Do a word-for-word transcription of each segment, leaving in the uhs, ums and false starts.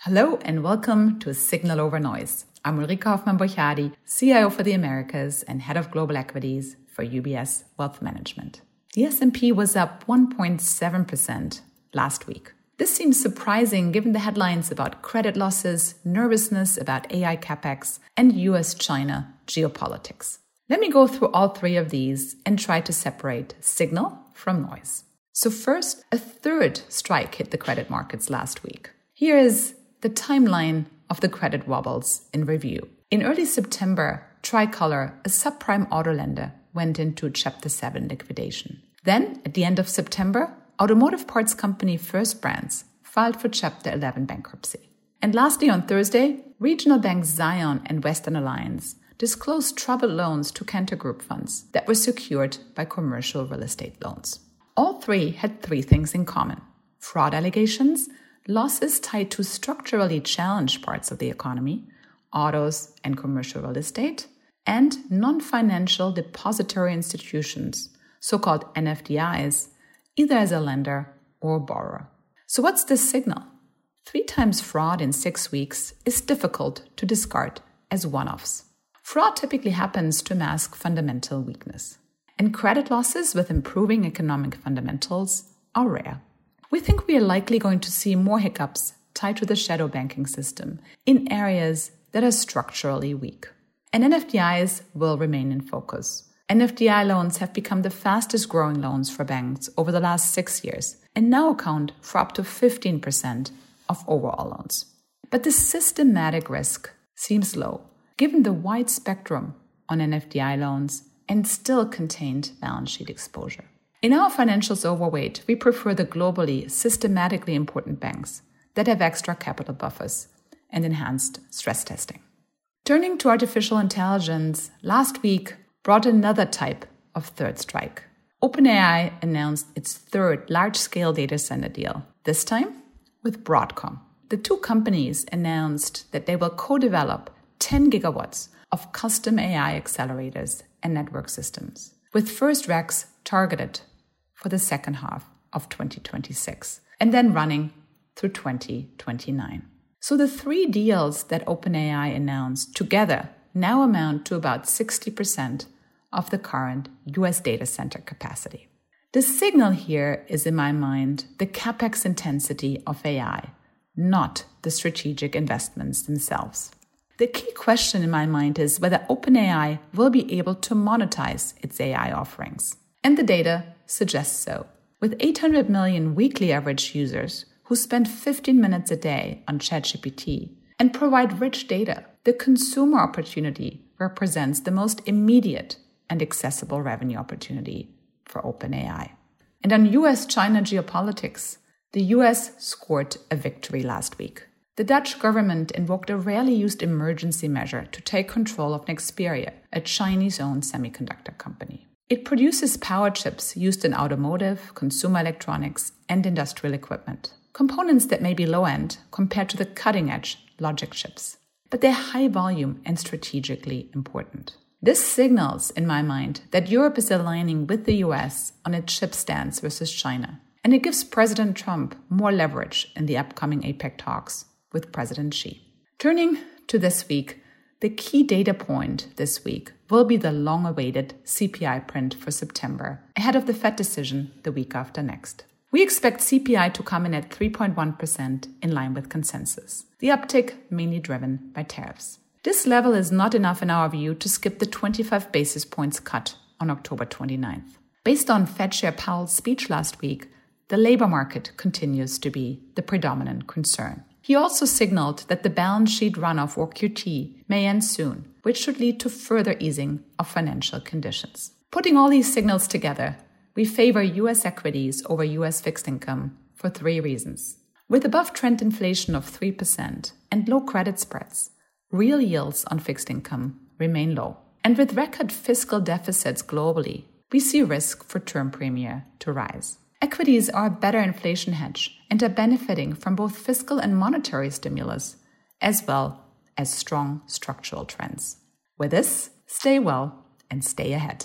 Hello and welcome to Signal Over Noise. I'm Ulrike Hoffmann-Borchadi, C I O for the Americas and Head of Global Equities for U B S Wealth Management. The S and P was up one point seven percent last week. This seems surprising given the headlines about credit losses, nervousness about A I capex, and U S China geopolitics. Let me go through all three of these and try to separate signal from noise. So first, a third strike hit the credit markets last week. Here is the timeline of the credit wobbles in review. In early September, Tricolor, a subprime auto lender, went into Chapter seven liquidation. Then, at the end of September, automotive parts company First Brands filed for Chapter eleven bankruptcy. And lastly, on Thursday, regional banks Zion and Western Alliance disclosed troubled loans to Cantor Group funds that were secured by commercial real estate loans. All three had three things in common: fraud allegations, losses tied to structurally challenged parts of the economy, autos and commercial real estate, and non-financial depository institutions, so-called N F D Is, either as a lender or borrower. So what's this signal? Three times fraud in six weeks is difficult to discard as one-offs. Fraud typically happens to mask fundamental weakness, and credit losses with improving economic fundamentals are rare. We think we are likely going to see more hiccups tied to the shadow banking system in areas that are structurally weak. And N F D Is will remain in focus. N F D I loans have become the fastest growing loans for banks over the last six years and now account for up to fifteen percent of overall loans. But the systematic risk seems low, given the wide spectrum on N F D I loans and still contained balance sheet exposure. In our financials overweight, we prefer the globally, systematically important banks that have extra capital buffers and enhanced stress testing. Turning to artificial intelligence, last week brought another type of third strike. OpenAI announced its third large-scale data center deal, this time with Broadcom. The two companies announced that they will co-develop ten gigawatts of custom A I accelerators and network systems, with first racks targeted for the second half of twenty twenty-six, and then running through twenty twenty-nine. So the three deals that OpenAI announced together now amount to about sixty percent of the current U S data center capacity. The signal here is, in my mind, the capex intensity of A I, not the strategic investments themselves. The key question in my mind is whether OpenAI will be able to monetize its A I offerings. And the data suggests so. With eight hundred million weekly average users who spend fifteen minutes a day on ChatGPT and provide rich data, the consumer opportunity represents the most immediate and accessible revenue opportunity for OpenAI. And on U S China geopolitics, the U S scored a victory last week. The Dutch government invoked a rarely used emergency measure to take control of Nexperia, a Chinese-owned semiconductor company. It produces power chips used in automotive, consumer electronics, and industrial equipment. Components that may be low-end compared to the cutting-edge logic chips. But they're high volume and strategically important. This signals, in my mind, that Europe is aligning with the U S on its chip stance versus China. And it gives President Trump more leverage in the upcoming APEC talks with President Xi. Turning to this week, the key data point this week will be the long-awaited C P I print for September, ahead of the Fed decision the week after next. We expect C P I to come in at three point one percent in line with consensus, the uptick mainly driven by tariffs. This level is not enough in our view to skip the twenty-five basis points cut on October twenty-ninth. Based on Fed Chair Powell's speech last week, the labor market continues to be the predominant concern. He also signaled that the balance sheet runoff, or Q T, may end soon, which should lead to further easing of financial conditions. Putting all these signals together, we favor U S equities over U S fixed income for three reasons. With above-trend inflation of three percent and low credit spreads, real yields on fixed income remain low. And with record fiscal deficits globally, we see risk for term premia to rise. Equities are a better inflation hedge and are benefiting from both fiscal and monetary stimulus, as well as strong structural trends. With this, stay well and stay ahead.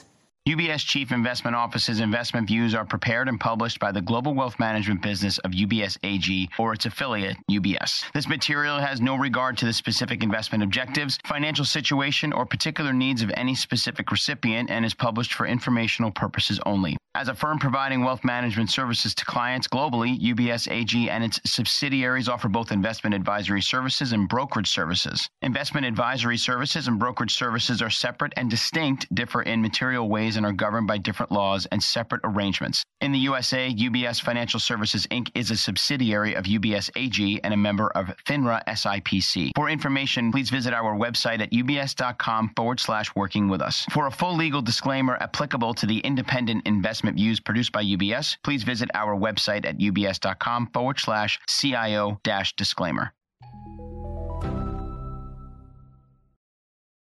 U B S Chief Investment Office's investment views are prepared and published by the Global Wealth Management business of U B S A G or its affiliate, U B S. This material has no regard to the specific investment objectives, financial situation, or particular needs of any specific recipient and is published for informational purposes only. As a firm providing wealth management services to clients globally, U B S A G and its subsidiaries offer both investment advisory services and brokerage services. Investment advisory services and brokerage services are separate and distinct, differ in material ways, and are governed by different laws and separate arrangements. In the U S A, U B S Financial Services, Incorporated is a subsidiary of U B S A G and a member of FINRA S I P C. For information, please visit our website at ubs.com forward slash working with us. For a full legal disclaimer applicable to the independent investment views produced by U B S, please visit our website at ubs.com forward slash CIO dash disclaimer.